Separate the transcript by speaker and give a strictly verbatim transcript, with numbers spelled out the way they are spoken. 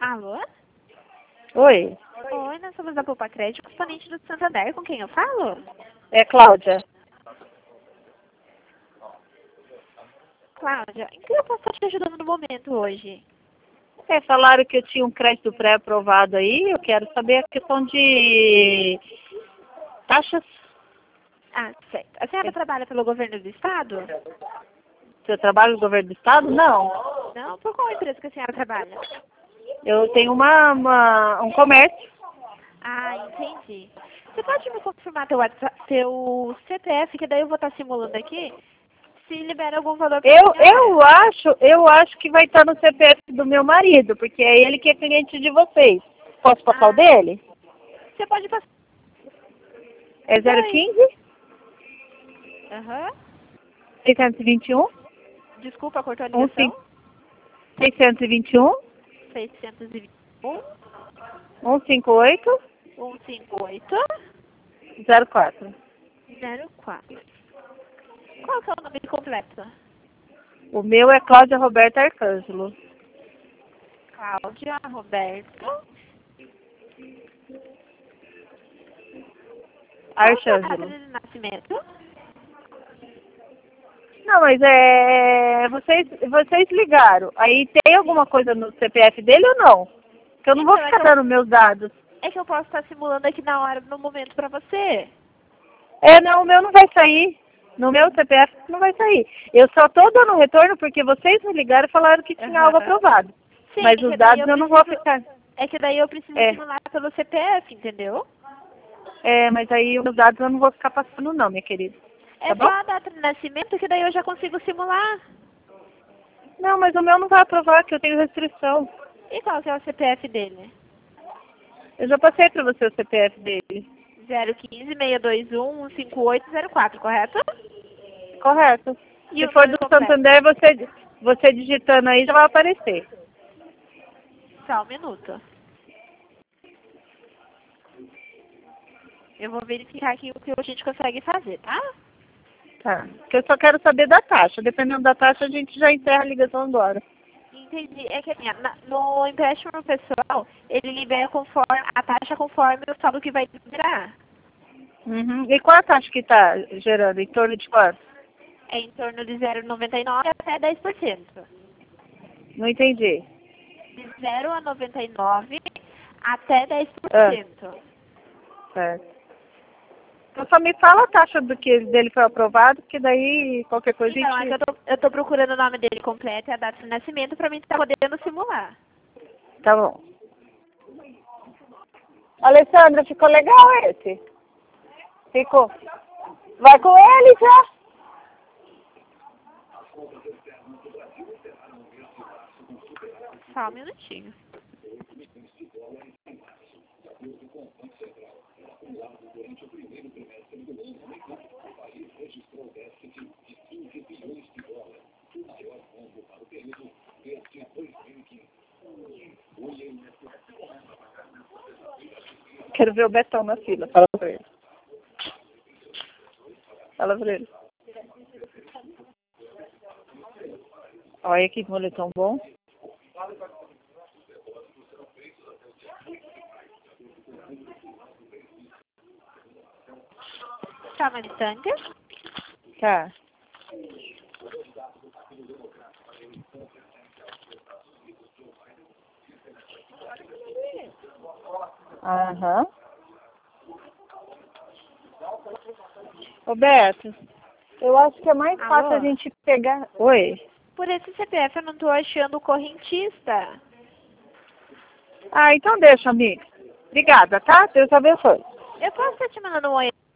Speaker 1: Alô?
Speaker 2: Oi,
Speaker 1: Oi, nós somos da Poupa Crédito, componente do Santander. Com quem eu falo?
Speaker 2: é Cláudia.
Speaker 1: Cláudia, em que eu posso estar te ajudando no momento hoje?
Speaker 2: É, falaram que eu tinha um crédito pré-aprovado aí, eu quero saber a questão de taxas.
Speaker 1: Ah, certo. A senhora trabalha pelo governo do estado?
Speaker 2: Seu trabalho no governo do estado? Não.
Speaker 1: Não? Por qual empresa que a senhora trabalha?
Speaker 2: Eu tenho uma, uma- um comércio.
Speaker 1: Ah, entendi. Você pode me confirmar teu, WhatsApp, teu C P F, que daí eu vou estar simulando aqui, se libera algum valor para a
Speaker 2: Eu,
Speaker 1: senhora?
Speaker 2: eu acho, eu acho que vai estar no C P F do meu marido, porque é ele que é cliente de vocês. Posso passar
Speaker 1: Ah,
Speaker 2: o dele?
Speaker 1: você pode passar.
Speaker 2: É zero
Speaker 1: Oi.
Speaker 2: quinze,
Speaker 1: Aham.
Speaker 2: seiscentos e vinte e um,
Speaker 1: Desculpa, cortou a ligação.
Speaker 2: seiscentos e vinte e um,
Speaker 1: seiscentos e vinte e um,
Speaker 2: cento e cinquenta e oito,
Speaker 1: cento e cinquenta e oito,
Speaker 2: zero quatro.
Speaker 1: zero quatro. Qual que é o nome completo?
Speaker 2: O meu é Cláudia Roberta Arcângelo.
Speaker 1: Cláudia Roberto. Qual que é a data
Speaker 2: Arcângelo.
Speaker 1: de nascimento?
Speaker 2: Não, mas é. Vocês, vocês ligaram. Aí tem alguma coisa no C P F dele ou não? Porque eu não vou
Speaker 1: Então, é
Speaker 2: ficar
Speaker 1: que eu,
Speaker 2: dando meus dados.
Speaker 1: é que eu posso estar simulando aqui na hora, no momento, pra você.
Speaker 2: É, não, o meu não vai sair. No meu C P F não vai sair. Eu só tô dando retorno porque vocês me ligaram e falaram que tinha algo
Speaker 1: Aham.
Speaker 2: aprovado.
Speaker 1: Sim,
Speaker 2: Mas
Speaker 1: é
Speaker 2: os
Speaker 1: que daí
Speaker 2: dados
Speaker 1: eu
Speaker 2: eu não vou
Speaker 1: preciso,
Speaker 2: ficar.
Speaker 1: é que daí eu preciso
Speaker 2: É,
Speaker 1: simular pelo C P F, entendeu?
Speaker 2: é, mas aí os dados eu não vou ficar passando não, minha querida.
Speaker 1: É
Speaker 2: Tá
Speaker 1: só
Speaker 2: bom?
Speaker 1: a data de nascimento que daí eu já consigo simular.
Speaker 2: Não, mas o meu não vai aprovar, que eu tenho restrição.
Speaker 1: E qual que é o C P F dele?
Speaker 2: Eu já passei para você o C P F dele.
Speaker 1: zero um cinco, seis dois um, cinco oito zero quatro, correto?
Speaker 2: Correto.
Speaker 1: E
Speaker 2: Se
Speaker 1: o
Speaker 2: for
Speaker 1: nome
Speaker 2: do
Speaker 1: completo?
Speaker 2: Santander, você, você digitando aí já vai aparecer.
Speaker 1: Só um minuto. Eu vou verificar aqui o que a gente consegue fazer, tá?
Speaker 2: Tá. Porque eu só quero saber da taxa. Dependendo da taxa, a gente já encerra a ligação agora.
Speaker 1: Entendi. É que assim, na- no empréstimo pessoal, ele libera conforme a taxa conforme o saldo que vai liberar.
Speaker 2: Uhum. E qual a taxa que está gerando? Em torno de quanto?
Speaker 1: É em torno de zero vírgula noventa e nove até dez por cento.
Speaker 2: Não entendi.
Speaker 1: De zero a noventa e nove até dez por
Speaker 2: Ah,
Speaker 1: cento.
Speaker 2: certo. Então só me fala a taxa do que dele foi aprovado, que daí qualquer coisa a
Speaker 1: Então, é que
Speaker 2: gente...
Speaker 1: eu tô, eu tô procurando o nome dele completo e a data de nascimento pra mim estar podendo simular.
Speaker 2: Tá bom. Alessandra, ficou legal esse? Ficou. Vai com ele já?
Speaker 1: Só um minutinho.
Speaker 2: Quero ver o Betão na fila. Fala pra ele. Fala pra ele. Olha que moletom bom.
Speaker 1: Tá no instante.
Speaker 2: Tá. Aham. Ô Beto, eu acho que é mais
Speaker 1: Alô?
Speaker 2: fácil a gente pegar... Oi?
Speaker 1: Por esse C P F eu não tô achando o correntista.
Speaker 2: Ah, então deixa, amiga. Obrigada, tá? Deus abençoe.
Speaker 1: Eu posso estar te mandando um oi